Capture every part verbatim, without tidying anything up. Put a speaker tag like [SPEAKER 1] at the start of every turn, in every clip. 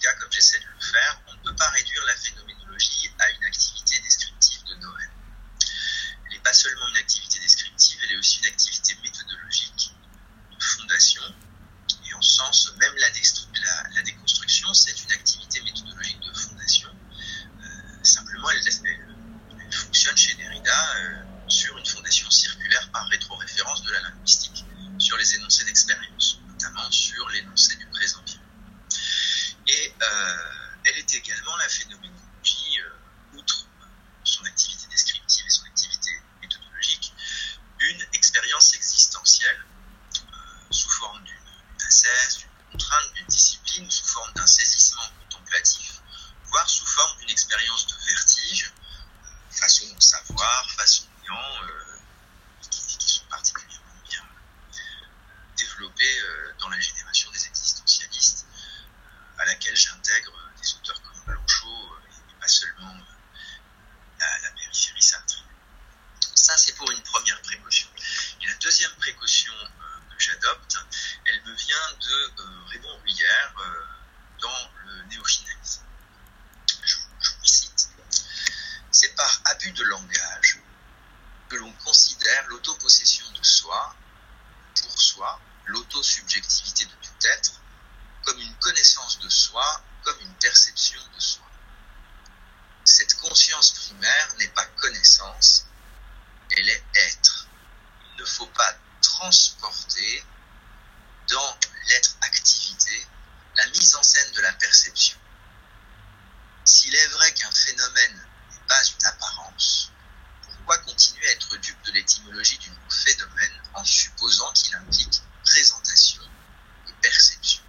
[SPEAKER 1] cas, comme j'essaie de le faire, on ne peut pas réduire la phénoménologie à une activité descriptive de Noël. Elle n'est pas seulement une activité descriptive, elle est aussi une activité méthodologique de fondation. Et en ce sens, même la, la, la déconstruction, c'est une activité méthodologique de fondation. Euh, simplement, elle, elle, elle fonctionne chez Derrida euh, sur une fondation circulaire par rétroréférence de la linguistique, sur les énoncés d'expérience, notamment sur l'énoncé du présent vivant. Et euh, elle est également la phénoménologie, euh, outre son activité descriptive et son activité méthodologique, une expérience existentielle euh, sous forme d'une ascèse, d'une contrainte, d'une discipline, sous forme d'un saisissement contemplatif, voire sous forme d'une expérience de vertige, euh, face au non-savoir, face aux néants, euh, qui, qui sont particulièrement bien euh, développés euh, dans la génération des existentialistes, euh, à laquelle j'intègre euh, des auteurs comme Blanchot, euh, et pas seulement euh, la, la périphérie sartrienne. Ça, c'est pour une première précaution. Et la deuxième précaution euh, que j'adopte, elle me vient de euh, Raymond Ruyère euh, dans le néofinalisme. Je, je vous cite. C'est par abus de langage que l'on considère l'autopossession de soi, pour soi, l'autosubjectivité de tout être, comme une connaissance de soi, comme une perception de soi. Cette conscience primaire n'est pas connaissance, elle est être. Il ne faut pas transporter dans l'être-activité la mise en scène de la perception. S'il est vrai qu'un phénomène n'est pas une apparence, pourquoi continuer à être dupe de l'étymologie du mot phénomène en supposant qu'il implique présentation et perception?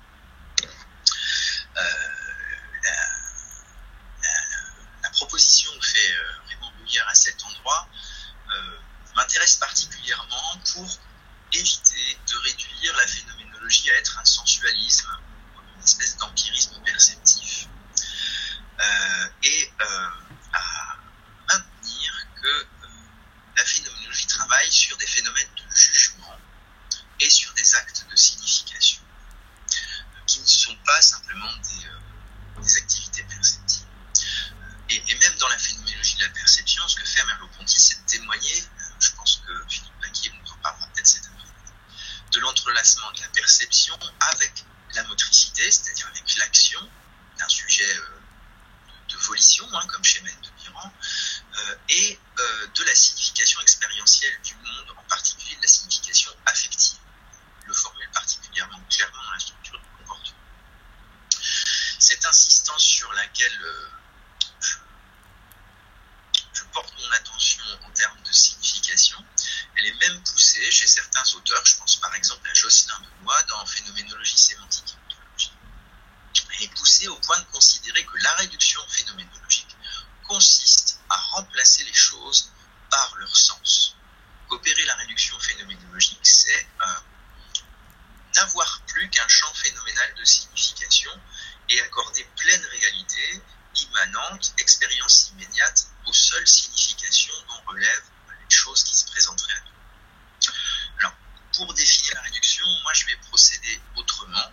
[SPEAKER 1] euh, la, la, la proposition que fait euh, Raymond Ruyère à cet endroit euh, m'intéresse particulièrement pour éviter de réduire la phénoménologie à être un sensualisme, une espèce d'empirisme perceptif, euh, et euh, à maintenir que euh, la phénoménologie travaille sur des phénomènes de jugement et sur des actes de signification, euh, qui ne sont pas simplement des, euh, des activités perceptives. Et, et même dans la phénoménologie de la perception, ce que fait Merleau-Ponty, c'est de témoigner, euh, je pense que Philippe Baquier nous en parlera peut-être cet après-midi, de l'entrelacement de la perception avec la motricité, c'est-à-dire avec l'action d'un sujet euh, de, de volition, hein, comme chez Mène de Biran, euh, et euh, de la signification expérientielle du monde, en particulier de la signification affective. Il le formule particulièrement clairement dans la structure du comportement. Cette insistance sur laquelle euh, je, je porte mon attention en termes de signification, elle est même poussée chez certains auteurs, je pense par exemple à Jocelyn Benoît dans Phénoménologie sémantique et ontologie. Elle est poussée au point de considérer que la réduction phénoménologique consiste à remplacer les choses par leur sens. Opérer la réduction phénoménologique, c'est euh, n'avoir plus qu'un champ phénoménal de signification et accorder pleine réalité, immanente, expérience immédiate aux seules significations dont relèvent les choses qui se présenteraient à nous. Alors, pour définir la réduction, moi je vais procéder autrement.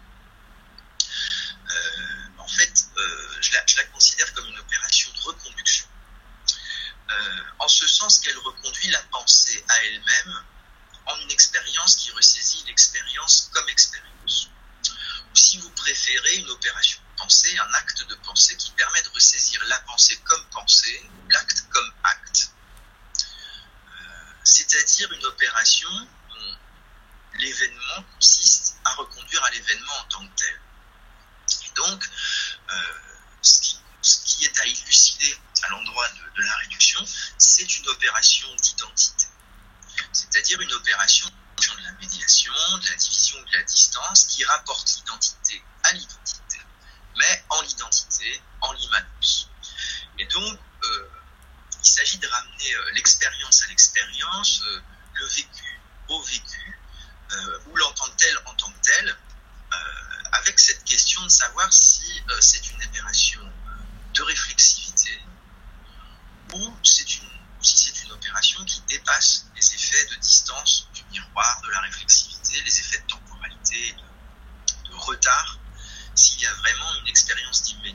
[SPEAKER 1] Euh, en fait, euh, je, la, je la considère comme une opération de reconduction. Euh, en ce sens qu'elle reconduit la pensée à elle-même en une expérience qui ressaisit l'expérience comme expérience. Ou si vous préférez, une opération de pensée, un acte de pensée qui permet de ressaisir la pensée comme pensée, l'acte comme acte. Euh, c'est-à-dire une opération dont l'événement consiste à reconduire à l'événement en tant que tel. Et donc, euh, ce, qui, ce qui est à élucider à l'endroit de, de la réduction, c'est une opération d'identité. C'est-à-dire une opération de la médiation, de la division de la distance, qui rapporte l'identité à l'identité, mais en l'identité, en l'immanence. Et donc, euh, il s'agit de ramener euh, l'expérience à l'expérience, euh, le vécu au vécu, euh, ou l'entendre tel en tant que tel, euh, avec cette question de savoir si euh, c'est une opération de réflexivité ou c'est une, si c'est une opération qui dépasse les effets de distance du miroir, de la réflexivité, les effets de temporalité, de, de retard, s'il y a vraiment une expérience d'immédiateté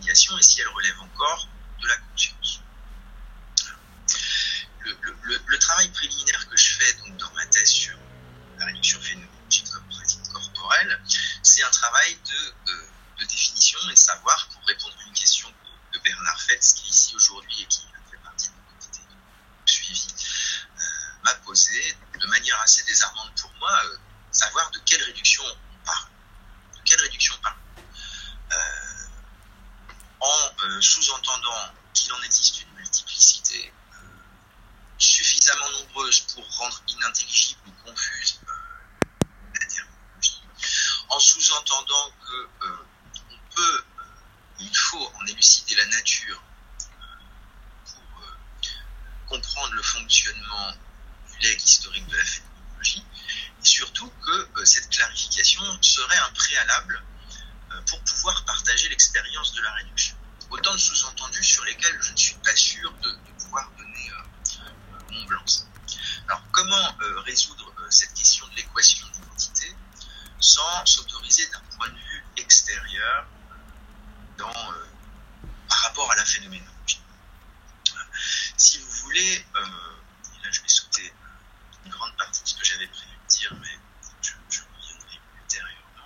[SPEAKER 1] fonctionnement du legs historique de la phénoménologie, et surtout que euh, cette clarification serait un préalable euh, pour pouvoir partager l'expérience de la réduction. Autant de sous-entendus sur lesquels je ne suis pas sûr de, de pouvoir donner euh, mon blanc-seing. Alors, comment euh, résoudre euh, cette question de l'équation d'identité sans s'autoriser d'un point de vue extérieur dans, euh, par rapport à la phénoménologie? Si vous voulez, euh, et là je vais sauter une grande partie de ce que j'avais prévu de dire, mais je, je reviendrai ultérieurement.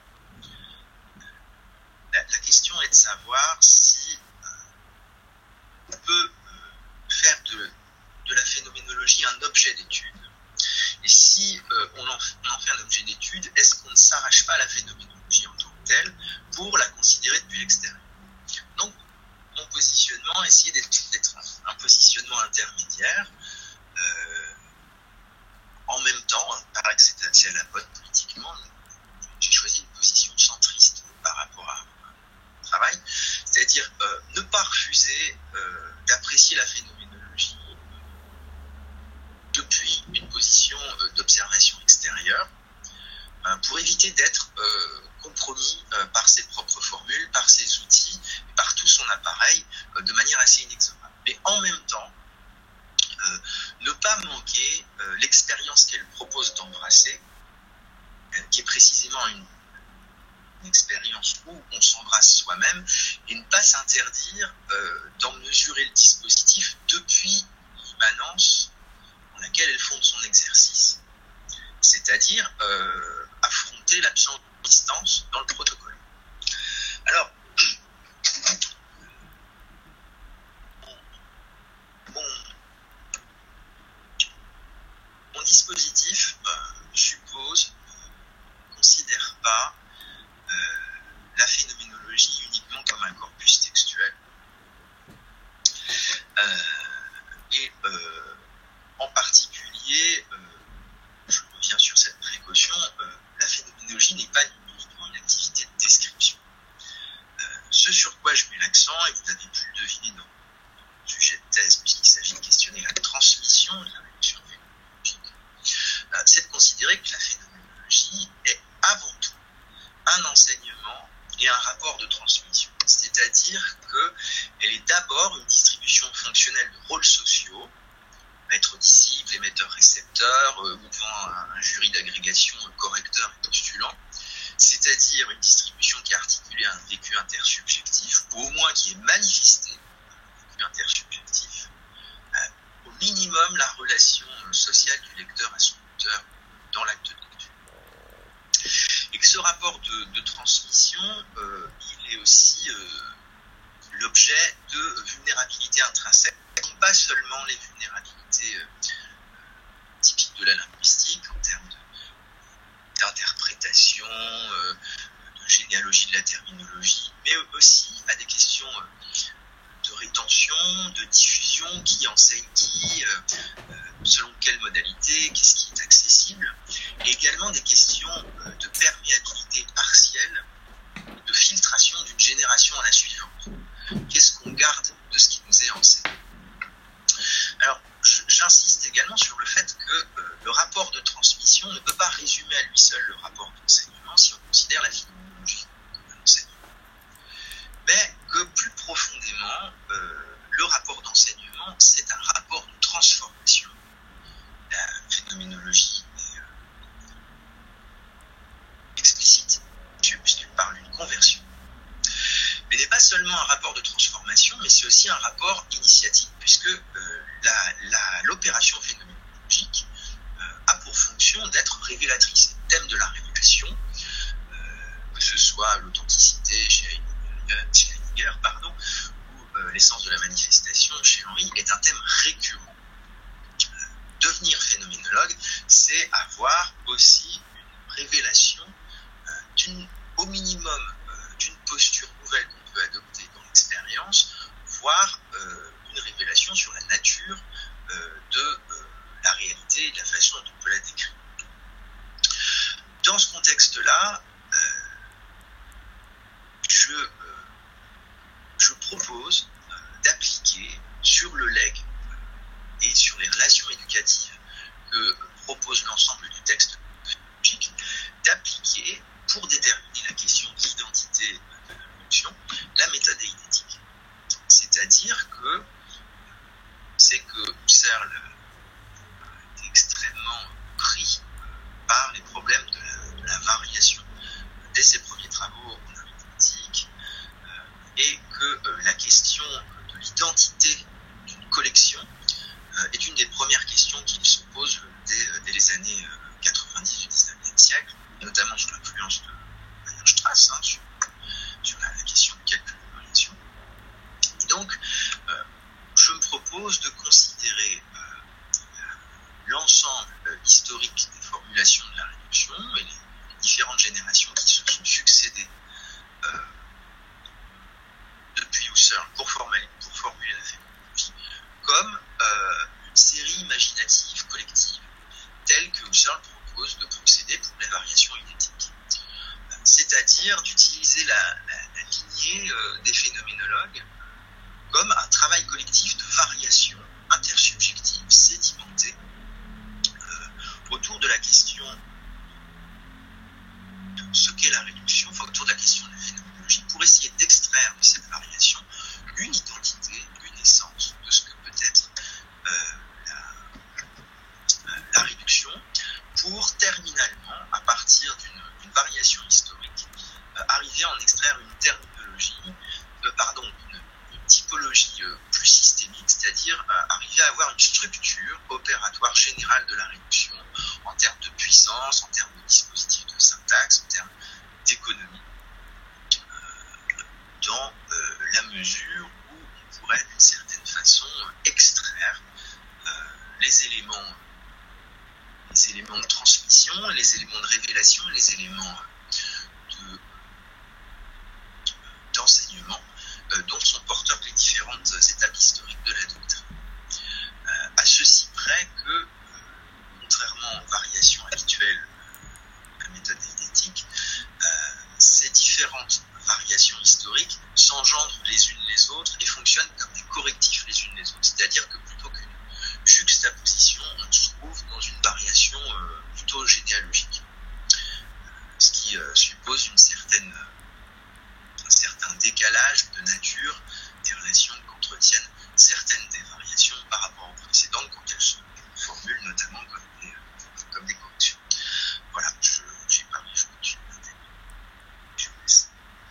[SPEAKER 1] La, la question est de savoir si euh, on peut euh, faire de, de la phénoménologie un objet d'étude. Et si euh, on, en, on en fait un objet d'étude, est-ce qu'on ne s'arrache pas à la phénoménologie en tant que telle pour la considérer depuis l'extérieur? Donc, mon positionnement, essayer d'être, d'être un, un positionnement intermédiaire, euh, en même temps, hein, il paraît que c'est assez à la mode politiquement, j'ai choisi une position centriste par rapport à mon travail, c'est-à-dire euh, ne pas refuser euh, d'apprécier la phénoménologie depuis une position euh, d'observation extérieure, euh, pour éviter d'être euh, compromis euh, par ses propres formules, par ses outils, par tout son appareil, euh, de manière assez inexorable. Mais en même temps, euh, ne pas manquer euh, l'expérience qu'elle propose d'embrasser, euh, qui est précisément une, une expérience où on s'embrasse soi-même, et ne pas s'interdire euh, d'en mesurer le dispositif depuis l'immanence dans laquelle elle fonde son exercice. C'est-à-dire euh, affronter l'absence de distance dans le protocole. Alors, mon, mon dispositif euh, suppose, ne euh, considère pas euh, la phénoménologie uniquement comme un corpus textuel. Euh, et euh, en particulier, euh, je reviens sur cette précaution, euh, la phénoménologie n'est pas uniquement une activité de description. Euh, ce sur quoi je mets l'accent, et vous avez pu le deviner dans le sujet de thèse, puisqu'il s'agit de questionner la transmission de la réduction phénoménologique, euh, c'est de considérer que la phénoménologie est avant tout un enseignement et un rapport de transmission. C'est-à-dire qu'elle est d'abord une distribution fonctionnelle de rôles sociaux, maître-disciple, émetteur-récepteur, euh, ou devant un, un jury d'agrégation, euh, correcteur et postulant, c'est-à-dire une distribution qui est articulée à un vécu intersubjectif, ou au moins qui est manifesté un vécu intersubjectif, euh, au minimum la relation euh, sociale du lecteur à son auteur dans l'acte de lecture. Et que ce rapport de, de transmission, euh, il est aussi euh, l'objet de vulnérabilité intrinsèque, pas seulement les vulnérabilités euh, typiques de la linguistique en termes de, d'interprétation, euh, de généalogie de la terminologie, mais aussi à des questions euh, de rétention, de diffusion, qui enseigne qui, euh, euh, selon quelle modalité, qu'est-ce qui est accessible, et également des questions euh, de perméabilité partielle, de filtration d'une génération à la suivante. Qu'est-ce qu'on garde de ce qui nous est enseigné? Alors, j'insiste également sur le fait que euh, le rapport de transmission ne peut pas résumer à lui seul le rapport d'enseignement si on considère la phénoménologie comme un enseignement. Mais que plus profondément, euh, le rapport d'enseignement, c'est un rapport de transformation. La phénoménologie est euh, explicite, puisqu'elle parle d'une conversion. Mais n'est pas seulement un rapport de transformation, mais c'est aussi un rapport initiatique, puisque euh, la, la, l'opération phénoménologique euh, a pour fonction d'être révélatrice. Le thème de la révélation, euh, que ce soit l'authenticité chez Heidegger, pardon, ou euh, l'essence de la manifestation chez Henry, est un thème récurrent. Euh, devenir phénoménologue, c'est avoir aussi une révélation euh, d'une, au minimum euh, d'une posture nouvelle qu'on peut adopter dans l'expérience, voire euh, une révélation sur la nature euh, de euh, la réalité et de la façon dont on peut la décrire. Dans ce contexte-là, euh, je, euh, je propose euh, d'appliquer sur le legs et sur les création éducative que propose l'ensemble du texte pédagogique, d'appliquer, pour déterminer la question d'identité de la réduction, la méthode eidétique. C'est-à-dire que c'est que Husserl est extrêmement pris par les problèmes de la, de la variation dès ses premiers travaux en arithmétique, euh, et que euh, la question de l'identité d'une collection euh, est une des premières questions qu'il se pose dès, dès les années quatre-vingt-dix du dix-neuvième siècle, notamment sous l'influence de Weierstrass, hein, sur, sur la, la question du calcul de variation. Et donc, euh, je me propose de considérer euh, l'ensemble euh, historique des formulations de la réduction et les, les différentes générations qui se sont succédées euh, depuis Husserl pour formuler, pour formuler la phénoménologie comme euh, une série imaginative collective telle que Husserl propose de procéder pour les variations idétiques. C'est-à-dire d'utiliser la, la, la lignée euh, des phénoménologues comme un travail collectif de variation intersubjective, sédimentée, euh, autour de la question de ce qu'est la réduction, enfin autour de la question de la phénoménologie, pour essayer d'extraire de cette variation une identité, une essence de ce que peut être euh, la, la réduction, pour terminalement, à partir d'une, d'une variation historique, euh, arriver à en extraire une terminologie, euh, pardon, une, une typologie euh, plus systémique, c'est-à-dire euh, arriver à avoir une structure opératoire générale de la réduction en termes de puissance, en termes de dispositifs de syntaxe, en termes d'économie, euh, dans euh, la mesure où on pourrait d'une certaine façon extraire euh, les éléments les éléments de transmission, les éléments de révélation, les éléments de, d'enseignement euh, dont sont porteurs les différentes étapes historiques de la doctrine. Euh, à ceci près que, euh, contrairement aux variations habituelles de la méthode eidétique, euh, ces différentes variations historiques s'engendrent les unes les autres et fonctionnent comme des correctifs les unes les autres. C'est-à-dire que plutôt qu'une juxtaposition, on se trouve dans une variation euh, plutôt généalogique, ce qui euh, suppose une certaine, un certain décalage de nature des relations qu'entretiennent certaines des variations par rapport aux précédentes quand elles se formulent notamment comme des, comme des corrections. Voilà, je, j'ai parlé, je continue. Je vous laisse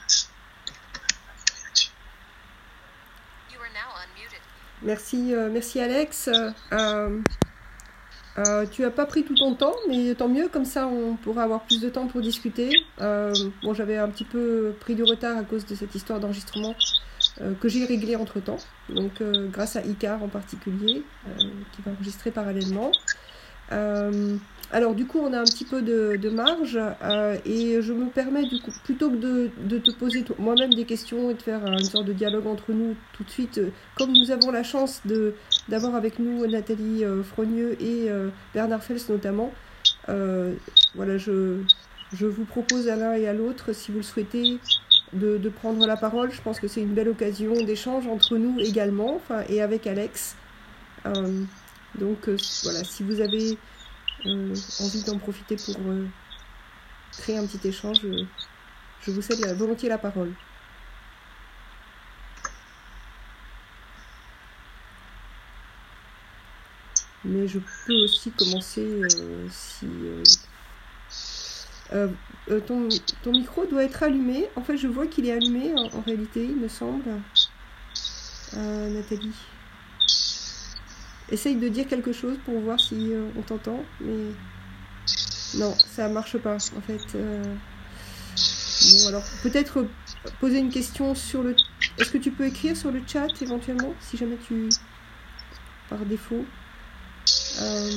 [SPEAKER 1] la réaction.
[SPEAKER 2] You are now unmuted.
[SPEAKER 3] Merci, euh, merci Alex. Euh, euh, tu n'as pas pris tout ton temps, mais tant mieux, comme ça on pourra avoir plus de temps pour discuter. Euh, bon, j'avais un petit peu pris du retard à cause de cette histoire d'enregistrement euh, que j'ai réglé entre temps, donc euh, grâce à Icar en particulier, euh, qui va enregistrer parallèlement. Euh, alors du coup on a un petit peu de, de marge euh, et je me permets du coup plutôt que de, de te poser t- moi-même des questions et de faire une sorte de dialogue entre nous tout de suite, euh, comme nous avons la chance de, d'avoir avec nous Nathalie euh, Frogneux et euh, Bernard Fels notamment, euh, voilà, je, je vous propose à l'un et à l'autre, si vous le souhaitez, de, de prendre la parole. Je pense que c'est une belle occasion d'échange entre nous également, enfin, et avec Alex. Euh, donc euh, voilà, si vous avez Euh, envie d'en profiter pour euh, créer un petit échange, euh, je vous cède volontiers la parole. Mais je peux aussi commencer euh, si... Euh, euh, euh, ton, ton micro doit être allumé. En fait, je vois qu'il est allumé en, en réalité, il me semble. Euh, Nathalie. Essaye de dire quelque chose pour voir si euh, on t'entend, mais non, ça marche pas en fait. Euh... Bon, alors peut-être poser une question sur le. Est-ce que tu peux écrire sur le chat éventuellement, si jamais tu par défaut. Euh...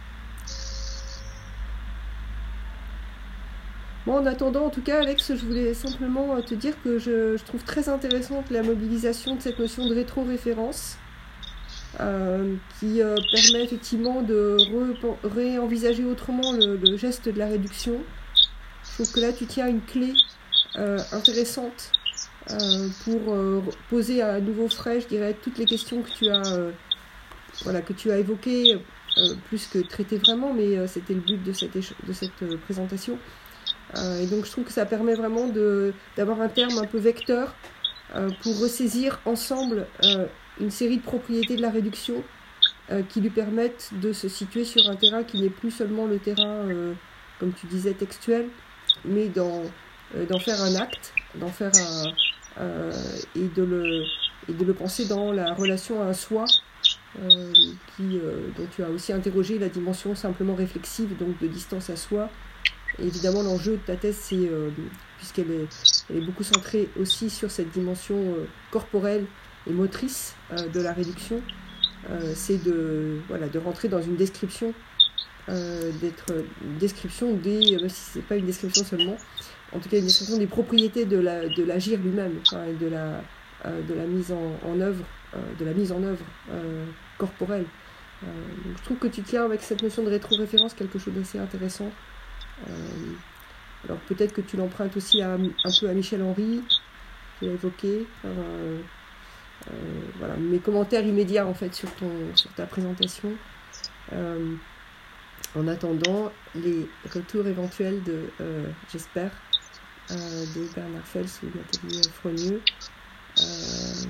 [SPEAKER 3] Bon, en attendant, en tout cas, Alex, je voulais simplement te dire que je, je trouve très intéressante la mobilisation de cette notion de rétro-référence. Euh, qui euh, permet effectivement de re- réenvisager autrement le, le geste de la réduction. Je trouve que là tu tiens une clé euh, intéressante euh, pour euh, poser à nouveau frais, je dirais, toutes les questions que tu as euh, voilà, que tu as évoqué euh, plus que traité vraiment, mais euh, c'était le but de cette, de cette euh, présentation. Euh, et donc je trouve que ça permet vraiment de, d'avoir un terme un peu vecteur euh, pour ressaisir ensemble euh, une série de propriétés de la réduction euh, qui lui permettent de se situer sur un terrain qui n'est plus seulement le terrain, euh, comme tu disais, textuel, mais d'en, euh, d'en faire un acte, d'en faire un, euh, et, de le, et de le penser dans la relation à un soi, euh, qui, euh, dont tu as aussi interrogé la dimension simplement réflexive, donc de distance à soi. Et évidemment, l'enjeu de ta thèse, c'est, euh, puisqu'elle est, elle est beaucoup centrée aussi sur cette dimension euh, corporelle et motrice euh, de la réduction, euh, c'est de, voilà, de rentrer dans une description, euh, d'être une description des, même si ce n'est pas une description seulement, en tout cas une description des propriétés de, la, de l'agir lui-même, enfin, et de la, euh, de la mise en, en œuvre, euh, de la mise en œuvre euh, corporelle. Euh, donc je trouve que tu tiens avec cette notion de rétro-référence quelque chose d'assez intéressant. Euh, alors peut-être que tu l'empruntes aussi à, un peu à Michel Henry, tu l'as évoqué. Euh, euh, voilà, mes commentaires immédiats en fait sur, ton, sur ta présentation. Euh, en attendant les retours éventuels de, euh, j'espère, euh, de Bernard Fels ou Nathalie Frogneux. Euh...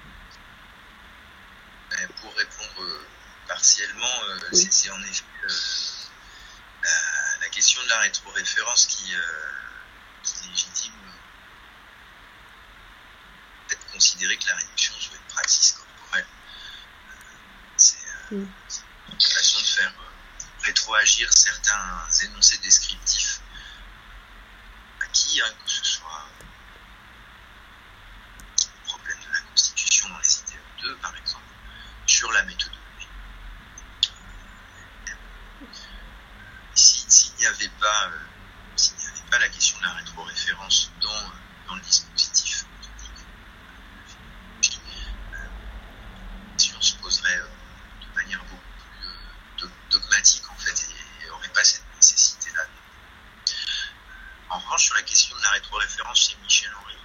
[SPEAKER 1] Pour répondre euh, partiellement, euh, oui. c'est, c'est en effet euh, la, la question de la rétroréférence qui, euh, qui légitime peut-être considérer que la réduction soit une praxis corporelle. Euh, c'est, euh, oui. c'est une façon de faire euh, rétroagir certains énoncés descriptifs acquis, hein, que ce soit le problème de la constitution dans les idéaux deux, par exemple, sur la méthodologie. Si, s'il n'y avait pas, euh, s'il n'y avait pas la question de la rétroréférence dans, euh, dans le dispositif méthodique, euh, si on se poserait euh, de manière beaucoup plus euh, dogmatique en fait, et n'aurait pas cette nécessité-là. En revanche, sur la question de la rétroréférence chez Michel Henry,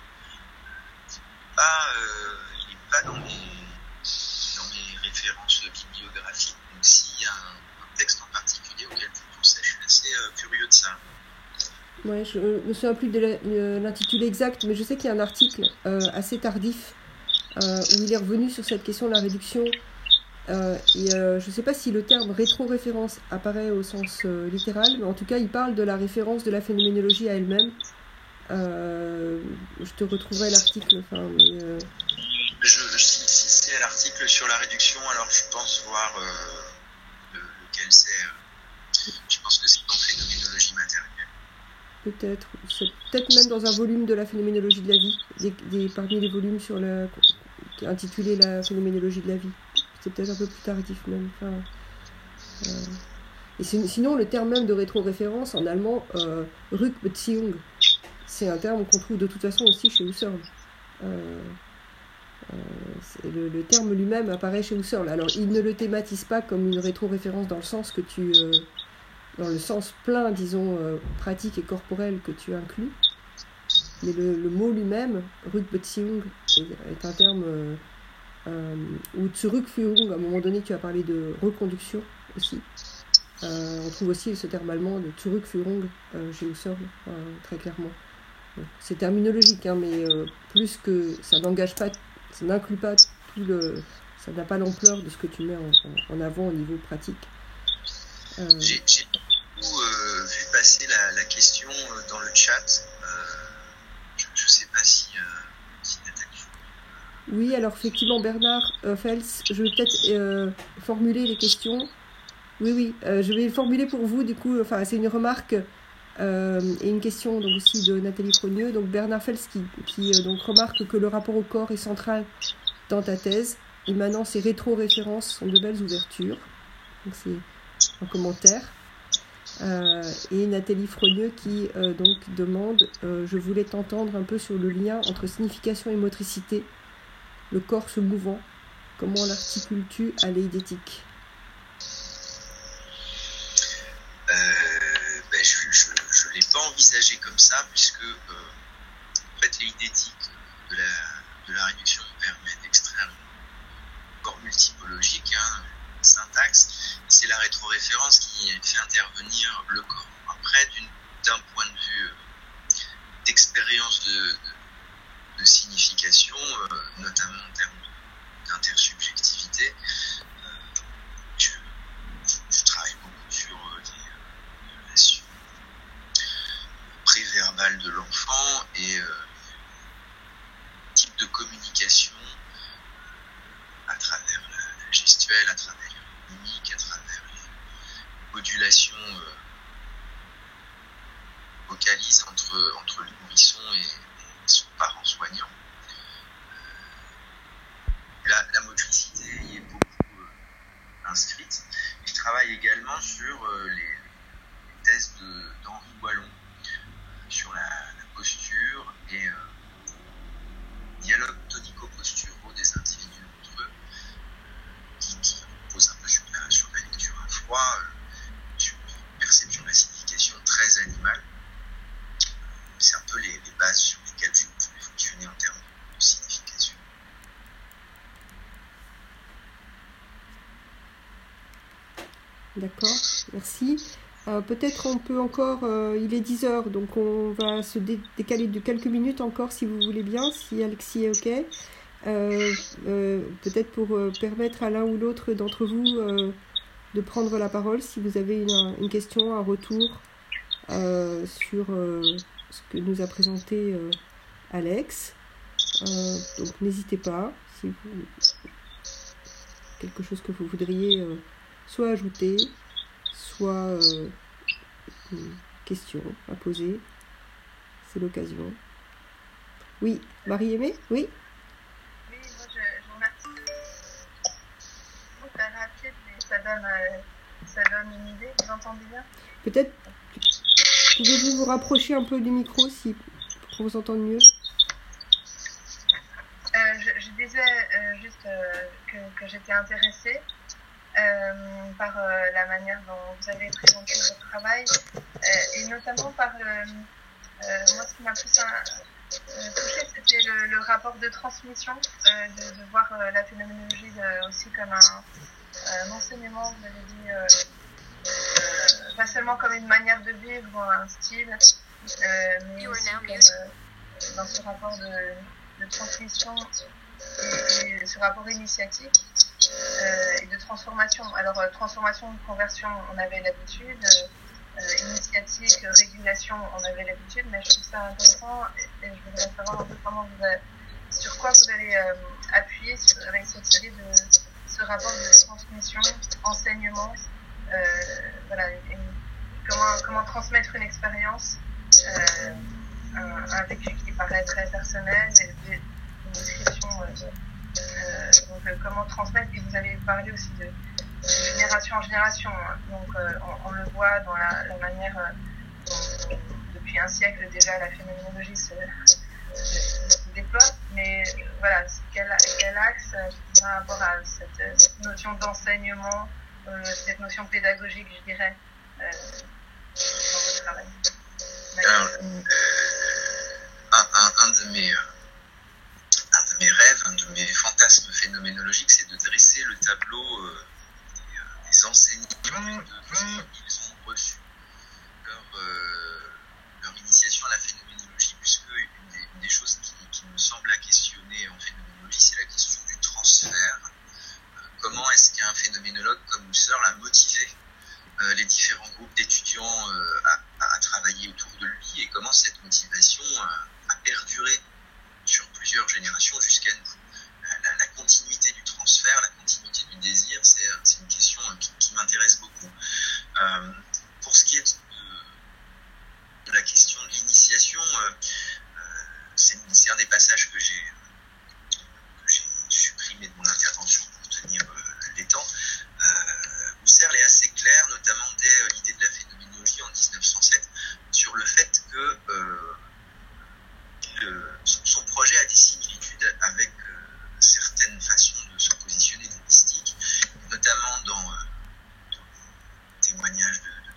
[SPEAKER 1] pas, euh, il n'est pas dans mes dans mes références bibliographiques. Donc s'il y a un, un texte en particulier auquel vous pensez, je suis assez euh, curieux de ça.
[SPEAKER 3] Ouais, je ne me souviens plus de l'intitulé exact, mais je sais qu'il y a un article euh, assez tardif euh, où il est revenu sur cette question de la réduction. Euh, et euh, je ne sais pas si le terme rétro-référence apparaît au sens euh, littéral, mais en tout cas, il parle de la référence de la phénoménologie à elle-même. Euh, je te retrouverai l'article. Enfin, mais, euh...
[SPEAKER 1] je, si, si c'est l'article sur la réduction, alors je pense voir euh, le, lequel c'est. Euh, je pense que c'est dans phénoménologie matérielle.
[SPEAKER 3] Peut-être. C'est peut-être même dans un volume de la phénoménologie de la vie, des, des, parmi les volumes sur la, intitulé La phénoménologie de la vie. C'est peut-être un peu plus tardif même. Enfin, euh, et sinon, le terme même de rétro-référence en allemand, euh, Rückbeziehung, c'est un terme qu'on trouve de toute façon aussi chez Husserl. Euh, euh, le, le terme lui-même apparaît chez Husserl. Alors, il ne le thématise pas comme une rétro-référence dans le sens que tu, euh, dans le sens plein, disons, euh, pratique et corporel que tu inclus. Mais le, le mot lui-même, Rückbeziehung, est, est un terme euh, euh, ou Zurückführung. À un moment donné, tu as parlé de reconduction aussi. Euh, on trouve aussi ce terme allemand de Zurückführung euh, chez Husserl, euh, très clairement. Bon, c'est terminologique, hein, mais euh, plus que ça n'engage pas, ça n'inclut pas tout le, ça n'a pas l'ampleur de ce que tu mets en, en, en avant au niveau pratique. Euh,
[SPEAKER 1] j'ai, j'ai beaucoup euh, vu passer la, la question euh, dans le chat. Euh, je ne sais pas si, euh, si Nathalie.
[SPEAKER 3] Oui, alors effectivement, Bernard euh, Fels, je vais peut-être euh, formuler les questions. Oui, oui, euh, je vais le formuler pour vous, du coup, enfin, c'est une remarque euh, et une question donc, aussi de Nathalie Frogneux. Donc Bernard Fels qui, qui euh, donc, remarque que le rapport au corps est central dans ta thèse. Immanence et rétro-référence sont de belles ouvertures. Donc c'est un commentaire. Euh, et Nathalie Frogneux qui euh, donc demande euh, je voulais t'entendre un peu sur le lien entre signification et motricité, le corps se mouvant, comment l'articules-tu à l'éidétique?
[SPEAKER 1] Euh, ben je je, je l'ai pas envisagé comme ça, puisque euh, en fait l'éidétique de la, de la réduction permet d'extraire un corps multipologique, hein, syntaxe. C'est la rétroréférence qui fait intervenir le corps. Après, d'un point de vue d'expérience de, de, de signification, euh, notamment en termes d'intersubjectivité, euh, je, je travaille beaucoup sur euh, les relations préverbales de l'enfant et euh, type de communication à travers la, la gestuelle, à travers les mimiques, à travers les modulations euh, vocalises entre, entre le nourrisson et, et son parent soignant. La, la motricité y est beaucoup euh, inscrite. Et je travaille également sur euh, les, les tests d'Henri Boilon, euh, sur la, la posture et euh, dialogue tonico-posturaux des individus entre eux, qui, qui reposent un peu sur la, sur la lecture à froid, euh, sur une perception de la signification très animale. C'est un peu les, les bases sur lesquelles je pouvais fonctionner en termes de signification.
[SPEAKER 3] D'accord, merci. Euh, peut-être on peut encore, euh, il est dix heures, donc on va se dé décaler de quelques minutes encore si vous voulez bien, si Alexis est OK. Euh, euh, peut-être pour euh, permettre à l'un ou l'autre d'entre vous euh, de prendre la parole si vous avez une, une question, un retour euh, sur euh, ce que nous a présenté euh, Alex. Euh, donc n'hésitez pas, si vous quelque chose que vous voudriez euh, soit ajouter, soit euh, une question à poser, c'est l'occasion. Oui, Marie-Aimée, oui.
[SPEAKER 4] Oui, moi je, je vous remercie. C'est rapide, mais ça donne, euh, ça donne une idée, vous entendez bien?
[SPEAKER 3] Peut-être, pouvez-vous vous rapprocher un peu du micro si, pour qu'on vous entende mieux?
[SPEAKER 4] euh, je, je disais euh, juste euh, que, que j'étais intéressée euh, par euh, la manière dont vous avez présenté votre travail euh, et notamment par le, euh, moi ce qui m'a plus euh, touché, c'était le, le rapport de transmission, euh, de, de voir euh, la phénoménologie de, aussi comme un, un enseignement, vous avez dit, euh, euh, pas seulement comme une manière de vivre ou un style, euh, mais aussi comme, euh, dans ce rapport de, de transmission et, et ce rapport initiatique euh, et de transformation. Alors, euh, transformation, conversion, on avait l'habitude, euh, initiatique, régulation, on avait l'habitude, mais je trouve ça intéressant et, et je voudrais savoir un peu comment vous avez, sur quoi vous allez euh, appuyer sur, avec cette idée de ce rapport de transmission, enseignement, euh, voilà, et, comment, comment transmettre une expérience, euh, un, un vécu qui paraît très personnel, des, des, une description, euh, euh, donc euh, comment transmettre, et vous avez parlé aussi de, de génération en génération, hein. Donc euh, on, on le voit dans la, la manière euh, dont, depuis un siècle déjà la phénoménologie se, se, se déploie, mais euh, voilà, quel, quel axe euh, par rapport à cette, cette notion d'enseignement, euh, cette notion pédagogique, je dirais, euh, dans votre travail.
[SPEAKER 1] Alors, euh, un, un, un de mes... Euh... Un de mes rêves, un de mes fantasmes phénoménologiques, c'est de dresser le tableau euh, des, euh, des enseignants de qu'ils ont reçu leur, euh, leur initiation à la phénoménologie, puisque une des, une des choses qui, qui me semble à questionner en phénoménologie, c'est la question du transfert. Euh, comment est-ce qu'un phénoménologue comme Husserl a motivé euh, les différents groupes d'étudiants euh, à, à travailler autour de lui, et comment cette motivation euh, a perduré sur plusieurs générations jusqu'à nous. La, la continuité du transfert, la continuité du désir, c'est une question qui, qui m'intéresse beaucoup. Euh, pour ce qui est de, de la question de l'initiation, euh, c'est un des passages que j'ai supprimé de mon intervention pour tenir euh, les temps. Euh, Husserl est assez clair, notamment dès euh, l'idée de la phénoménologie en mille neuf cent sept, sur le fait que euh, Le, son, son projet a des similitudes avec euh, certaines façons de se positionner des mystiques, notamment dans, euh, dans les témoignages de,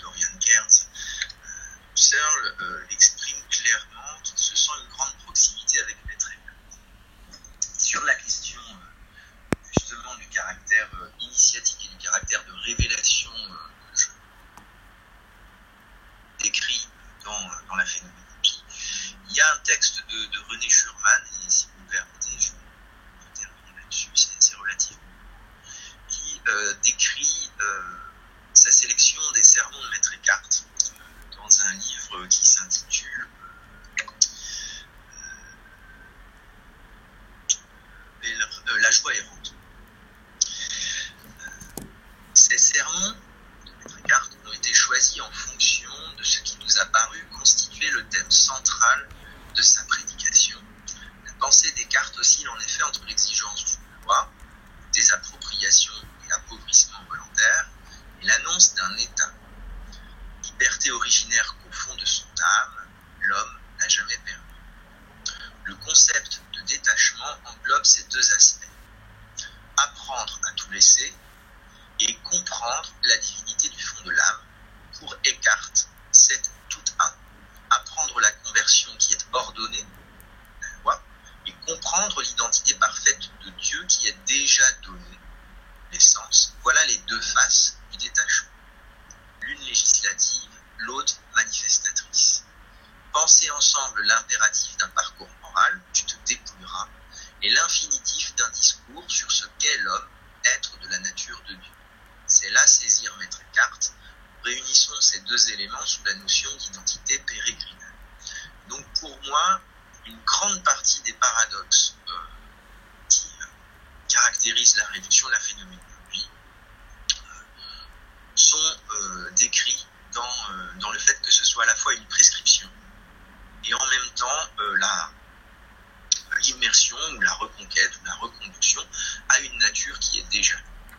[SPEAKER 1] nous a paru constituer le thème central de sa prédication. La pensée des Descartes oscille en effet entre l'exigence d'une loi, des appropriations et l'appauvrissement volontaire, et l'annonce d'un état. Liberté originaire qu'au fond de son âme, l'homme n'a jamais perdu. Le concept de détachement englobe ces deux aspects. Apprendre à tout laisser et comprendre la divinité du fond de l'âme. Pour Eckhart, c'est tout un. Apprendre la conversion qui est ordonnée, la loi, et comprendre l'identité parfaite de Dieu qui est déjà donnée, l'essence. Voilà les deux faces du détachement. L'une législative, l'autre manifestatrice. Pensez ensemble l'impératif d'un parcours moral, tu te dépouilleras, et l'infinitif d'un discours sur ce qu'est l'homme, être de la nature de Dieu. C'est là saisir Maître Eckhart. Réunissons ces deux éléments sous la notion d'identité pérégrinale. Donc pour moi, une grande partie des paradoxes euh, qui euh, caractérisent la réduction de la phénoménologie euh, sont euh, décrits dans, euh, dans le fait que ce soit à la fois une prescription et en même temps euh, la, l'immersion ou la reconquête ou la reconduction à une nature qui est déjà.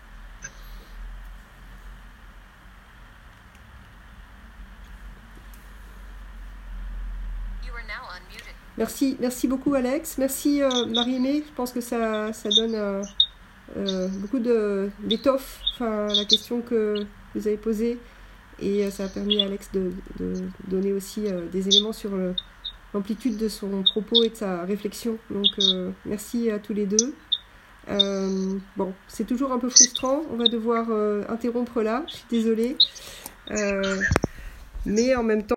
[SPEAKER 3] Merci, merci beaucoup Alex, merci euh, Marie-Aimée, je pense que ça, ça donne euh, euh, beaucoup de, d'étoffe, enfin, la question que vous avez posée, et euh, ça a permis à Alex de, de donner aussi euh, des éléments sur le, l'amplitude de son propos et de sa réflexion, donc euh, merci à tous les deux. Euh, bon, c'est toujours un peu frustrant, on va devoir euh, interrompre là, je suis désolée, euh, mais en même temps